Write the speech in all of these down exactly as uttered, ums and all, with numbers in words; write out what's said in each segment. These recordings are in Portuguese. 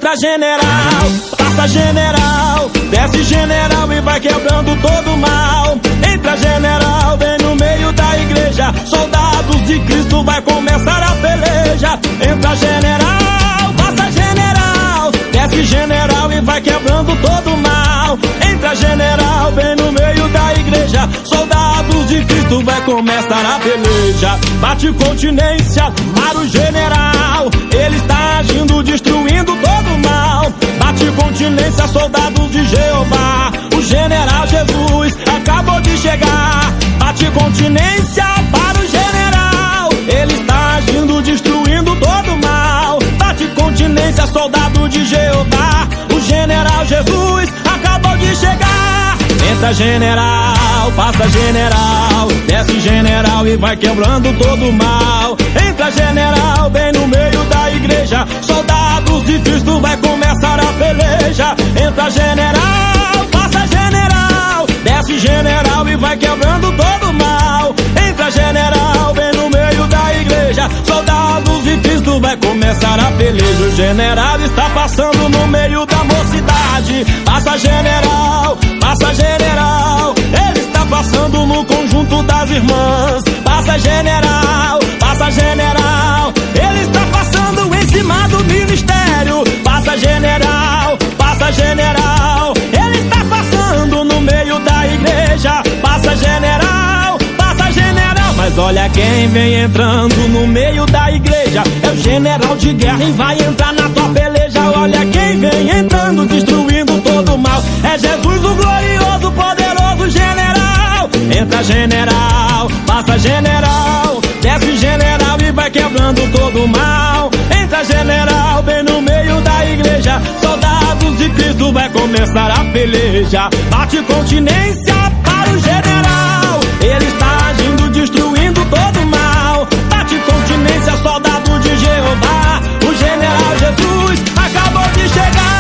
Entra general, passa general, desce general e vai quebrando todo o mal. Entra general, vem no meio da igreja, soldados de Cristo vai começar a peleja. Entra general, passa general, desce general e vai quebrando todo o mal. Entra general, vem no meio da igreja, soldados de Cristo vai começar a peleja. Bate continência para o general, ele está agindo, destruindo todo o mal. Bate continência, soldados de Jeová, o general Jesus acabou de chegar. Bate continência para o general, ele está agindo, destruindo todo o mal. Bate continência, soldado de Jeová, o general Jesus acabou de chegar. Entra general, passa general, desce general e vai quebrando todo o mal. Entra general, bem no meio da igreja, soldados de Cristo vai começar a peleja. Entra general, passa general, desce general e vai quebrando todo o mal. Entra general, bem no meio da igreja, soldados de Cristo vai começar a peleja. O general está passando no meio da mocidade. Passa general, passa general, ele está passando no conjunto das irmãs. Passa general, passa general, ele está passando em cima do ministério. Passa general, passa general, ele está passando no meio da igreja. Passa general, passa general, mas olha quem vem entrando no meio da igreja. É o general de guerra e vai entrar na tua peleja. Olha quem vem entrando, destruindo todo o mal. É Jesus o glorioso, poderoso general. Entra general, passa general, desce general e vai quebrando todo o mal. Entra general, bem no meio da igreja, soldados de Cristo vai começar a peleja. Bate continência para o general, ele está agindo, destruindo todo o mal. Bate continência, soldado de Jeová, o general Jesus acabou de chegar.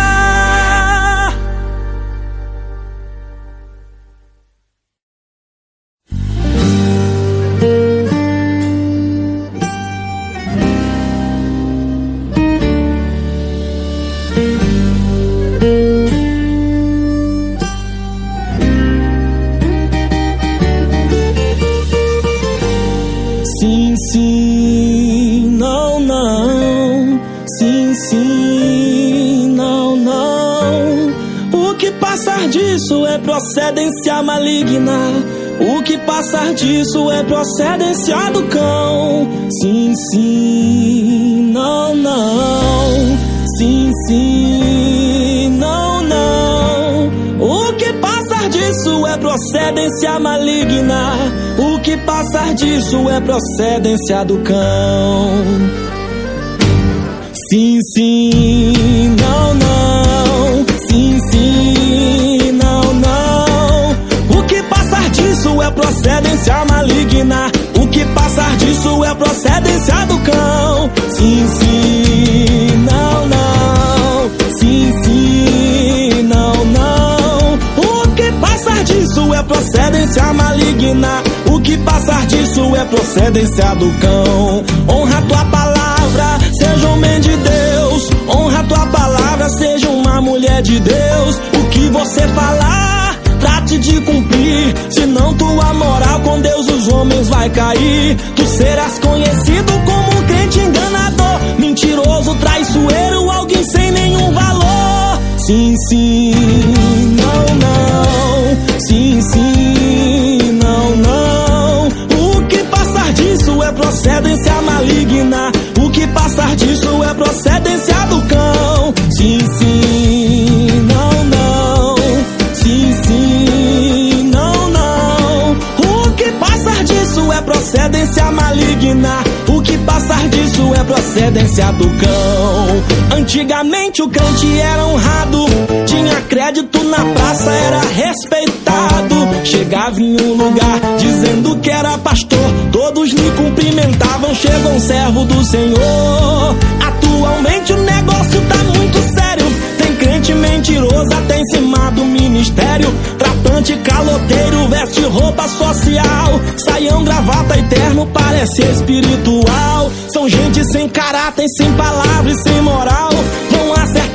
Sim, sim, não, não. Sim, sim, não, não. O que passar disso é procedência maligna. O que passar disso é procedência do cão. Sim, sim, não, não. Sim, sim, não, não. O que passar disso é procedência maligna. O que passar disso é procedência do cão. Sim, sim, não, não. Sim, sim, não, não. O que passar disso é procedência maligna. O que passar disso é procedência do cão. Sim, sim, não, não. Sim, sim, não, não. O que passar disso é procedência maligna. O que passar disso é procedência do cão. Honra tua palavra, seja homem de Deus. Honra tua palavra, seja uma mulher de Deus. O que você falar, trate de cumprir. Senão tua moral com Deus os homens vai cair. Tu serás conhecido como um crente enganador, mentiroso, traiçoeiro, alguém sem nenhum valor. Sim, sim, não, não. Sim, sim, não, não. O que passar disso é procedência maligna. O que passar disso é procedência do cão. Sim, sim, não, não. Sim, sim, não, não. O que passar disso é procedência maligna. O que passar disso é procedência do cão. Antigamente o crente era honrado, tinha crédito na praça, era respeitado. Chegava em um lugar dizendo que era pastor, todos lhe cumprimentavam. Chegou um servo do Senhor. Atualmente o negócio tá muito sério. Tem crente mentiroso até em cima do ministério. Tratante, caloteiro, veste roupa social, saião, gravata e terno, parece espiritual. São gente sem caráter, sem palavra e sem moral. Vão acertar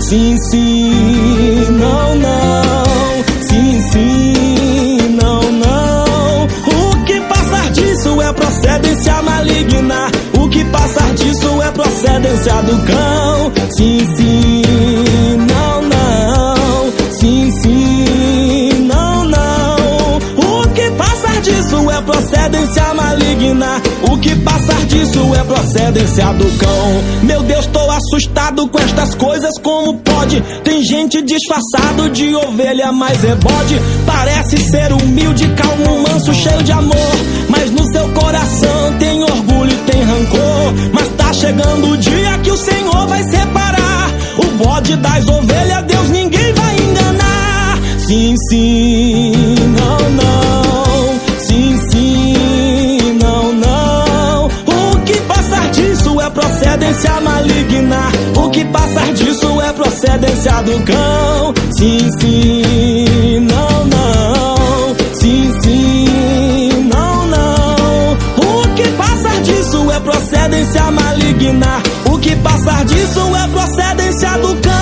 sim, sim, não, não, sim, sim, não, não. O que passar disso é procedência maligna. O que passar disso é procedência do cão. Sim, sim, não, não, sim, sim, não, não. O que passar disso é procedência maligna. O que passar disso é procedência do cão. Meu Deus, tô assustado com estas coisas, como pode? Tem gente disfarçado de ovelha, mas é bode. Parece ser humilde, calmo, manso, cheio de amor, mas no seu coração tem orgulho e tem rancor. Mas tá chegando o dia que o Senhor vai separar o bode das ovelhas. Deus ninguém vai enganar. Sim, sim, não, não, sim, sim, não, não. O que passar disso é procedência maligna. O que passar disso é procedência do cão. Sim, sim, não, não, sim, sim, não, não. O que passar disso é procedência maligna. O que passar disso é procedência do cão.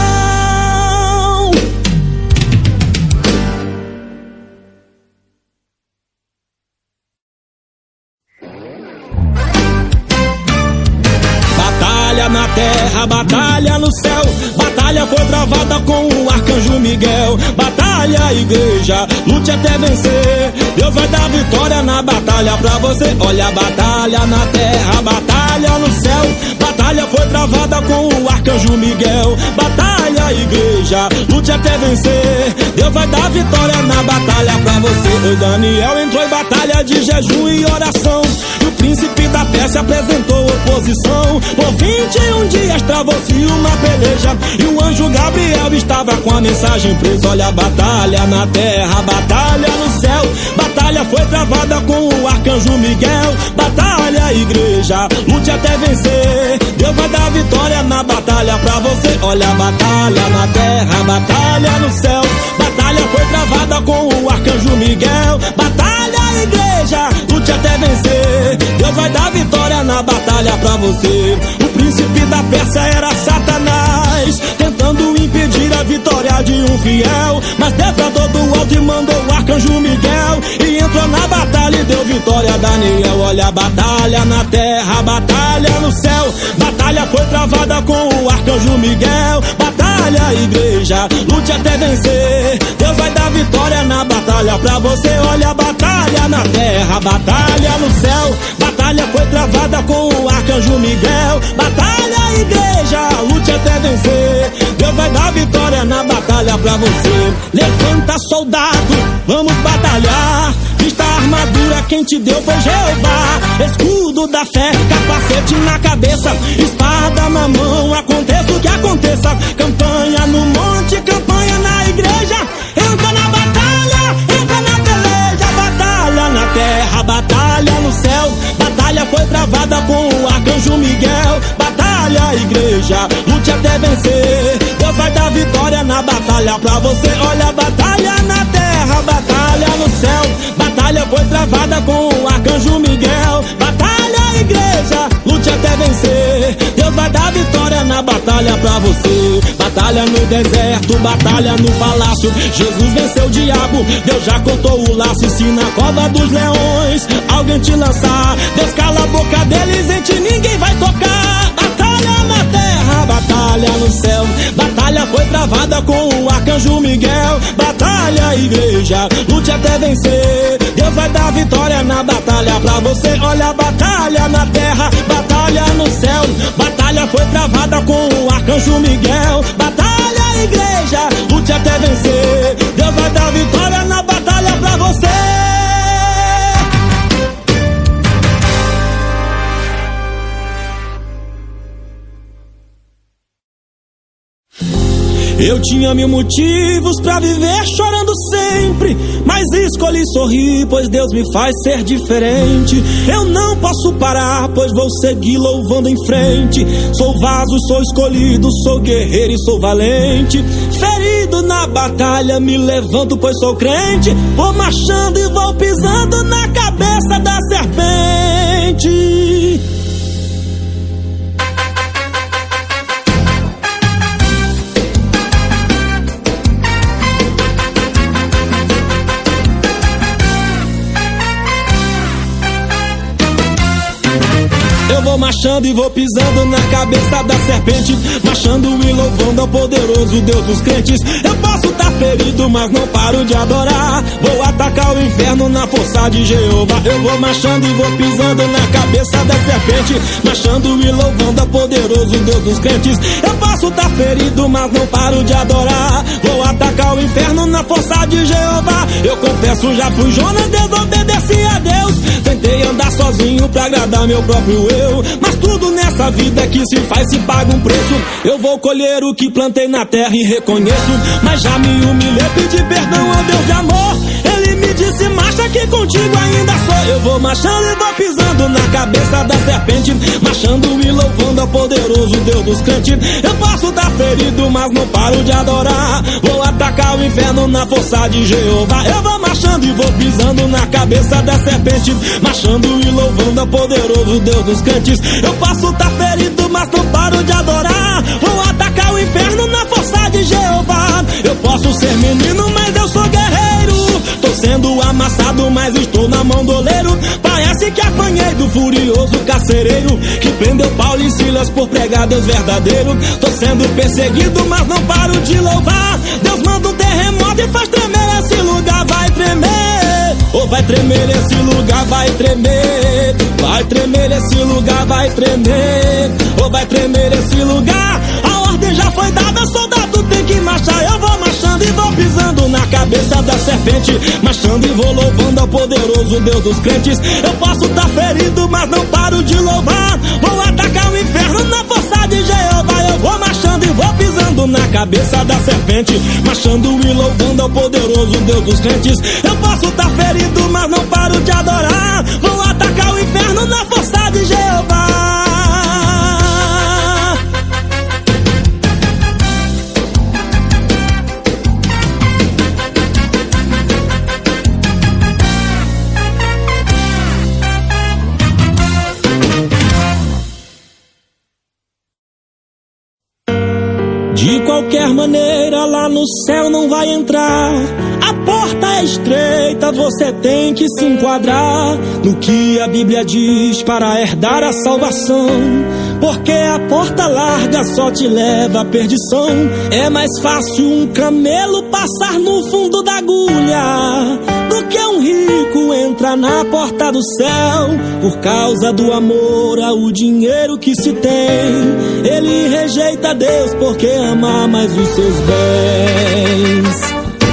Batalha na terra, batalha no céu. Batalha foi travada com o arcanjo Miguel. Batalha, igreja, lute até vencer. Deus vai dar vitória na batalha pra você. Olha a batalha na terra, batalha no céu. Batalha foi travada com o arcanjo Miguel. Batalha, igreja, lute até vencer. Deus vai dar vitória na batalha pra você. O Daniel entrou em batalha de jejum e oração. E o príncipe da Pérsia apresentou oposição. Por vinte e um dias travou-se uma peleja, e o anjo Gabriel estava com a mensagem presa. Olha a batalha na terra, batalha no céu. Batalha foi travada com o arcanjo Miguel. Batalha, igreja, lute até vencer. Deus vai dar vitória na batalha pra você. Olha a batalha na terra, batalha no céu. Batalha foi travada com o arcanjo Miguel. Batalha, igreja, lute até vencer. Deus vai dar vitória na batalha pra você. O príncipe da Pérsia era Satanás, tentando impedir a vitória de um fiel. Mas Deus bradou do alto e mandou o arcanjo Miguel, e entrou na batalha e deu vitória a Daniel. Olha a batalha na terra, batalha no céu. Batalha foi travada com o arcanjo Miguel. Batalha, igreja, lute até vencer. Deus vai dar vitória na batalha pra você. Olha a batalha na terra, batalha no céu. Batalha foi travada com o arcanjo Miguel. Batalha, igreja, lute até vencer. Deus vai dar vitória na batalha pra você. Levanta, soldado, vamos batalhar. Vista a armadura, quem te deu foi Jeová. Escudo da fé, capacete na cabeça, espada na mão, aconteça o que aconteça. Campanha no monte, campanha na igreja. Entra na batalha, entra na peleja. Batalha na terra, batalha no céu. Batalha foi travada com o arcanjo Miguel. Batalha, igreja, lute até vencer. Deus vai dar vitória na batalha pra você. Olha a batalha na terra, batalha no céu. Batalha foi travada com o arcanjo Miguel. Batalha, igreja, lute até vencer. Deus vai dar vitória na batalha pra você. Batalha no deserto, batalha no palácio. Jesus venceu o diabo, Deus já cortou o laço. E se na cova dos leões alguém te lançar, Deus cala a boca deles, em ti ninguém vai tocar. Batalha na terra, batalha no céu. Batalha foi travada com o arcanjo Miguel. Batalha, igreja, lute até vencer. Deus vai dar vitória na batalha pra você. Olha a batalha na terra, batalha no céu. Batalha foi travada com o arcanjo Miguel. Batalha, igreja, lute até vencer. Deus vai dar vitória na batalha pra você. Eu tinha mil motivos pra viver chorando sempre, mas escolhi sorrir, pois Deus me faz ser diferente. Eu não posso parar, pois vou seguir louvando em frente. Sou vaso, sou escolhido, sou guerreiro e sou valente. Ferido na batalha, me levanto, pois sou crente. Vou marchando e vou pisando na cabeça da serpente. vou marchando e vou pisando na cabeça da serpente, marchando e louvando ao poderoso Deus dos crentes. Eu posso estar ferido, mas não paro de adorar. Vou atacar o inferno na força de Jeová. Eu vou marchando e vou pisando na cabeça da serpente, marchando e louvando ao poderoso Deus dos crentes. Eu posso estar ferido, mas não paro de adorar. Vou atacar o inferno na força de Jeová. Eu confesso, já fui Jonas, desobedeci a Deus. Tentei andar sozinho pra agradar meu próprio eu, mas tudo nessa vida que se faz se paga um preço. Eu vou colher o que plantei na terra e reconheço, mas já me humilhei, pedi perdão ao Deus de amor. Ele me disse, marcha que contigo ainda sou. Eu vou marchando e vou pisando na cabeça da serpente, marchando e louvando ao poderoso Deus dos crentes. Eu posso estar ferido, mas não paro de adorar. Vou atacar o inferno na força de Jeová. Eu vou marchando e vou pisando na cabeça da serpente, marchando e louvando ao poderoso Deus dos crentes. Eu posso estar ferido, mas não paro de adorar. Vou atacar o inferno na força de Jeová. Eu posso ser menino, mas eu sou guerreiro. Tô sendo amassado, mas estou na mão do oleiro. Parece que apanhei do furioso carcereiro que prendeu Paulo e Silas por pregar Deus verdadeiro. Tô sendo perseguido, mas não paro de louvar. Deus manda um terremoto e faz tremer esse lugar. Vai tremer, ou vai tremer esse lugar, vai tremer. Vai tremer esse lugar, vai tremer. Ou vai tremer esse lugar. A ordem já foi dada, soldado tem que marchar. Eu vou marchando e vou pisando na cabeça da serpente, marchando e vou louvando ao poderoso Deus dos crentes. Eu posso estar ferido, mas não paro de louvar. Vou atacar o inferno na força de Jeová. Eu vou marchando e vou pisando na cabeça da serpente, marchando e louvando ao poderoso Deus dos crentes. Eu posso estar ferido, mas não paro de adorar. Vou atacar o inferno na força de Jeová. De qualquer maneira, lá no céu não vai entrar. A porta é estreita, você tem que se enquadrar no que a Bíblia diz para herdar a salvação. Porque a porta larga só te leva à perdição. É mais fácil um camelo passar no fundo da agulha do que um rico entrar na porta do céu. Por causa do amor ao dinheiro que se tem, ele rejeita Deus porque ama mais os seus bens.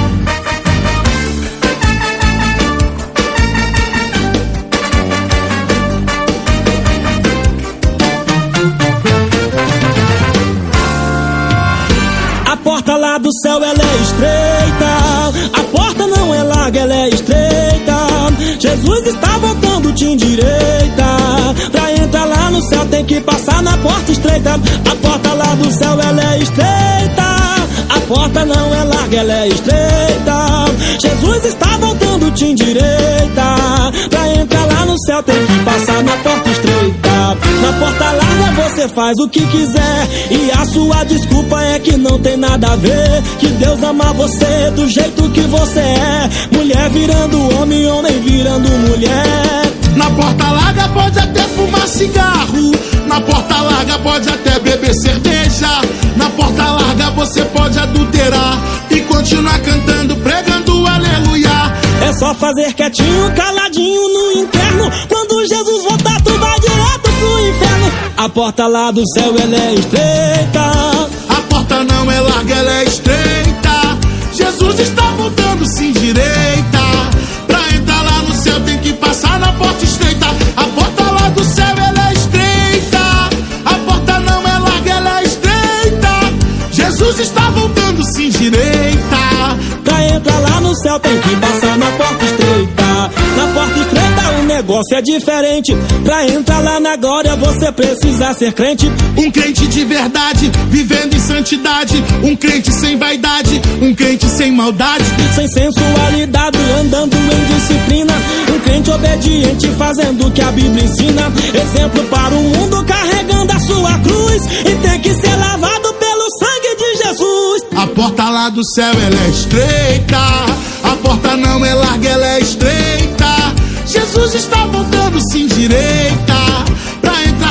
A porta lá do céu, ela é estreita. A porta não é larga, ela é estreita. Jesus está voltando, te endireita. Pra entrar lá no céu tem que passar na porta estreita. A porta lá do céu, ela é estreita. A porta não é larga, ela é estreita. Jesus está voltando, te endireita. Pra entrar lá no céu tem que passar na porta estreita. Na porta larga você faz o que quiser, e a sua desculpa é que não tem nada a ver. Que Deus ama você do jeito que você é. Mulher virando homem, homem virando mulher. Na porta larga pode até fumar cigarro. Na porta larga pode até beber cerveja. Na porta larga você pode adulterar e continuar cantando, pregando aleluia. É só fazer quietinho, caladinho no inferno. Quando Jesus voltar, tu vai direto pro inferno. A porta lá do céu, ela é estreita. A porta não é larga, ela é estreita. Jesus está voltando, se endireita. Pra entrar lá no céu tem que passar na porta estreita. A porta lá do céu, ela é estreita. A porta não é larga, ela é estreita. Jesus está voltando, se endireita. Pra entrar lá no céu tem que passar na porta estreita. Na porta estreita o negócio é diferente. Pra entrar lá na glória você precisa ser crente. Um crente de verdade, vivendo em santidade. Um crente sem vaidade, um crente sem maldade. Sem sensualidade, andando em disciplina. Um crente obediente, fazendo o que a Bíblia ensina. Exemplo para o mundo, carregando a sua cruz. E tem que ser lavado pelo sangue de Jesus. A porta lá do céu, ela é estreita. A porta não é larga, ela é estreita. Jesus está voltando, se endireita. Pra entrar lá no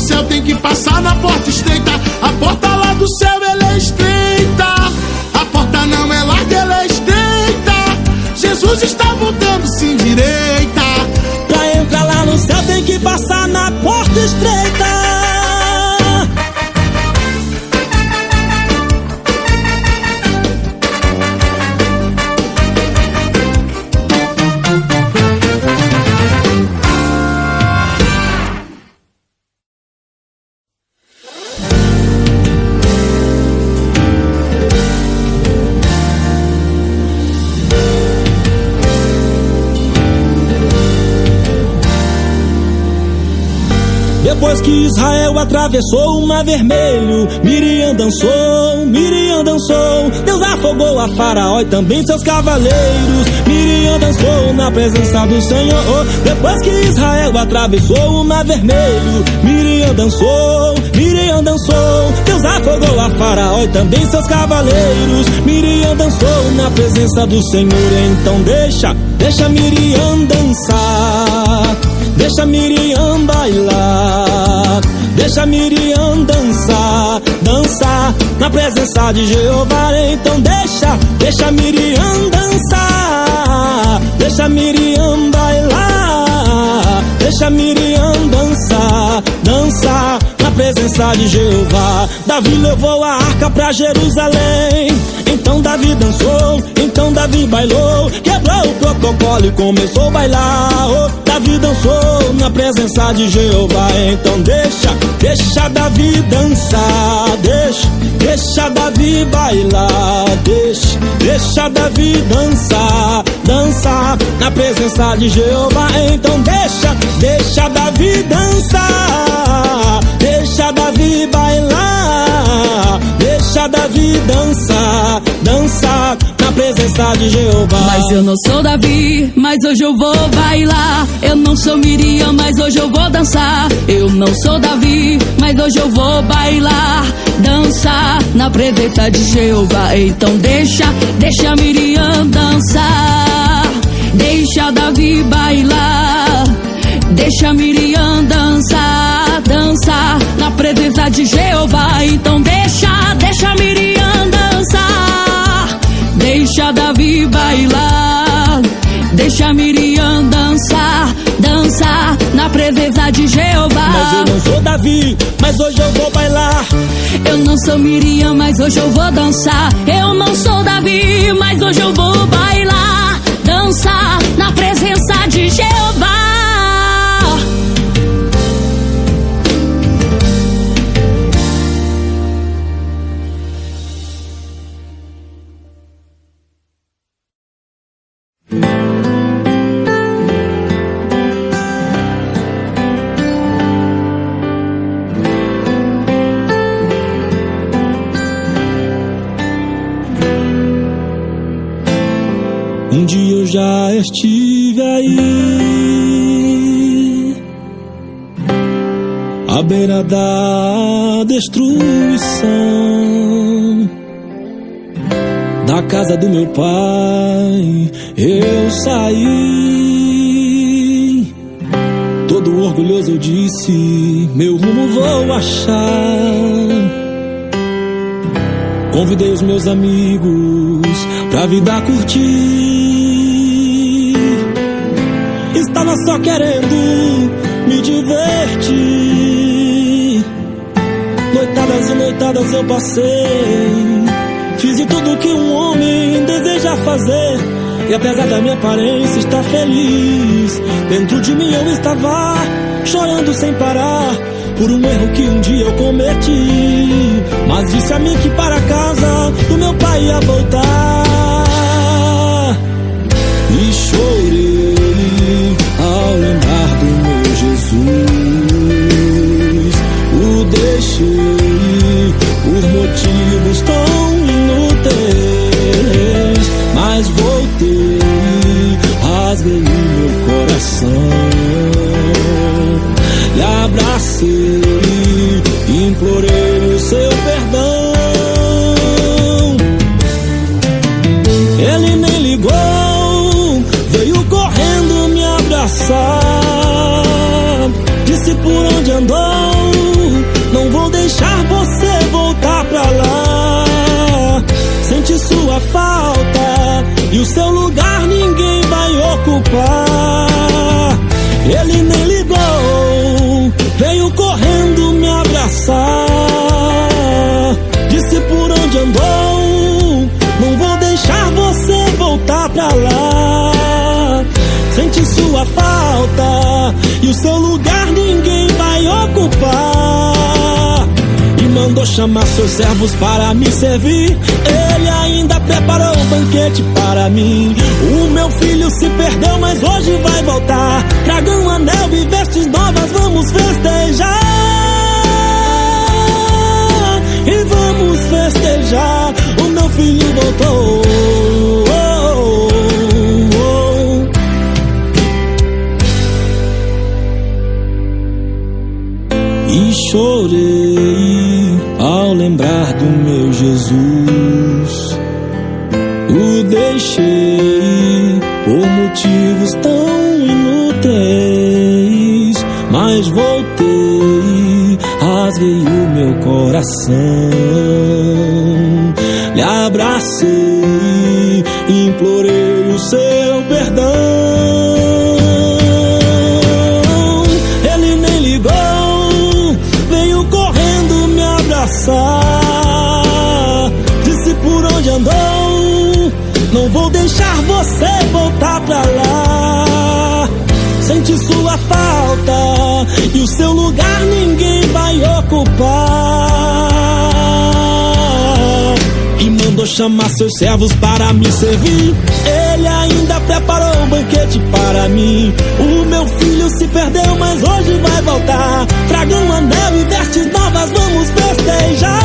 céu tem que passar na porta estreita. A porta lá do céu, ela é estreita. A porta não é larga, ela é estreita. Jesus está voltando, se endireita. Pra entrar lá no céu tem que passar na porta estreita. Depois que Israel atravessou o mar vermelho, Miriam dançou, Miriam dançou. Deus afogou a Faraó e também seus cavaleiros. Miriam dançou na presença do Senhor. Depois que Israel atravessou o mar vermelho, Miriam dançou, Miriam dançou. Deus afogou a Faraó e também seus cavaleiros. Miriam dançou na presença do Senhor. Então deixa, deixa Miriam dançar. Deixa Miriam bailar, deixa Miriam dançar, dançar na presença de Jeová. Então deixa, deixa Miriam dançar, deixa Miriam bailar, deixa Miriam dançar, dançar na presença de Jeová. Davi levou a arca pra Jerusalém. Então Davi dançou, então Davi bailou, quebrou o protocolo e começou a bailar. Oh, Davi dançou na presença de Jeová. Então deixa, deixa Davi dançar, deixa, deixa Davi bailar, deixa, deixa Davi dançar, dançar na presença de Jeová. Então deixa, deixa Davi dançar, deixa Davi bailar, deixa Davi dançar, dançar na presença de Jeová. Mas eu não sou Davi, mas hoje eu vou bailar. Eu não sou Miriam, mas hoje eu vou dançar. Eu não sou Davi, mas hoje eu vou bailar, dançar na presença de Jeová. Então deixa, deixa Miriam dançar, deixa Davi bailar, deixa Miriam dançar, dançar na presença de Jeová. Então deixa, deixa Miriam dançar, deixa Davi bailar, deixa Miriam dançar, dançar na presença de Jeová. Mas eu não sou Davi, mas hoje eu vou bailar. Eu não sou Miriam, mas hoje eu vou dançar. Eu não sou Davi, mas hoje eu vou bailar, dançar na presença de Jeová. Um dia eu já estive aí, à beira da destruição. Da casa do meu pai eu saí, todo orgulhoso eu disse, meu rumo vou achar. Convidei os meus amigos pra vida curtir. Estava só querendo me divertir. Noitadas e noitadas eu passei, fiz de tudo que um homem deseja fazer. E apesar da minha aparência estar feliz, dentro de mim eu estava chorando sem parar, por um erro que um dia eu cometi. Mas disse a mim que para casa do meu pai ia voltar. E chorei ao lembrar do meu Jesus. O deixei por motivos tão inúteis, mas voltei, rasguei meu coração, lhe abracei, implorei o seu perdão. Ele nem ligou, veio correndo me abraçar, disse por onde andou, sua falta e o seu lugar ninguém vai ocupar. Ele nem ligou, veio correndo me abraçar. Disse por onde andou, não vou deixar você voltar pra lá. Sente sua falta e o seu lugar ninguém vai ocupar. E mandou chamar seus servos para me servir. Ele ainda preparou um banquete para mim. O meu filho se perdeu, mas hoje vai voltar. Traga um anel e vestes novas, vamos festejar. E vamos festejar, o meu filho voltou. E chorei ao lembrar do meu Jesus. O deixei por motivos tão inúteis, mas voltei, rasguei o meu coração. Lhe abracei, implorei o seu perdão. Ele nem ligou, veio correndo me abraçar. Disse por onde andou, não vou deixar você voltar pra lá. Sente sua falta e o seu lugar ninguém vai ocupar. E mandou chamar seus servos para me servir. Ele ainda preparou um banquete para mim. O meu filho se perdeu, mas hoje vai voltar. Traga um anel e vestes novas, vamos festejar.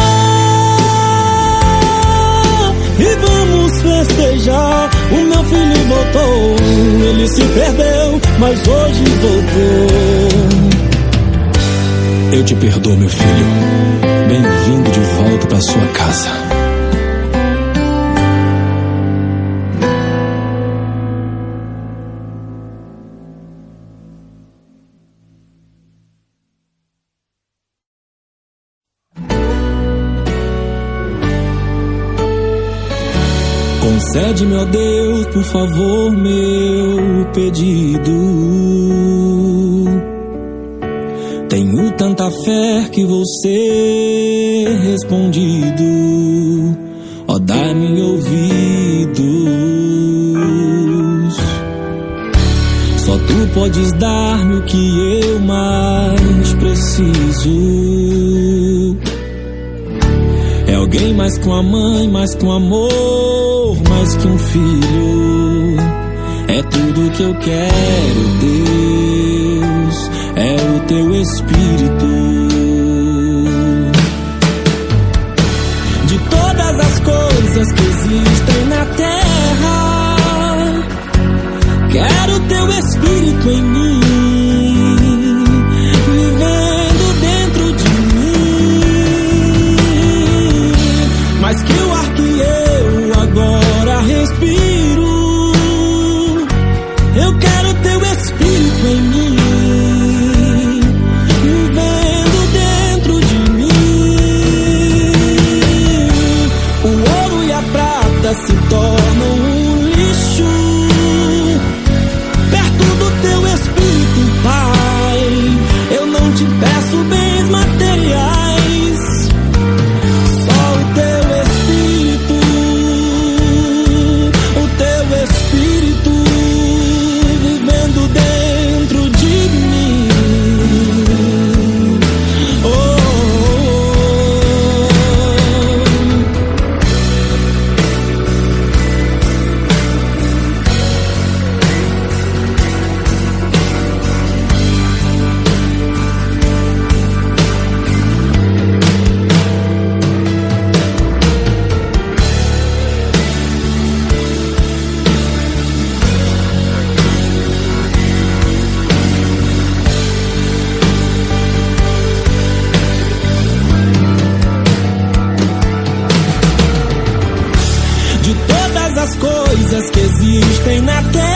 E vamos festejar, o meu filho voltou. Ele se perdeu, mas hoje voltou. Eu te perdoo, meu filho. Bem-vindo de volta para sua casa. Concede, meu Deus, por favor, meu pedido. Tenho tanta fé que vou ser respondido. Ó, dá-me ouvidos. Só tu podes dar-me o que eu mais preciso. É alguém mais com a mãe, mais com amor, mais que um filho. É tudo que eu quero, Deus, é o teu Espírito. De todas as coisas que existem na terra, quero teu Espírito em mim, vivendo dentro de mim. Mais que o ar que eu agora respiro, eu quero teu Espírito em mim, vivendo dentro de mim. O ouro e a prata se tornam um lixo perto do teu Espírito, Pai. Eu não te peço bens materiais, só o teu Espírito, o teu Espírito vivendo dentro de mim. Oh, oh, de todas as coisas que existem na terra,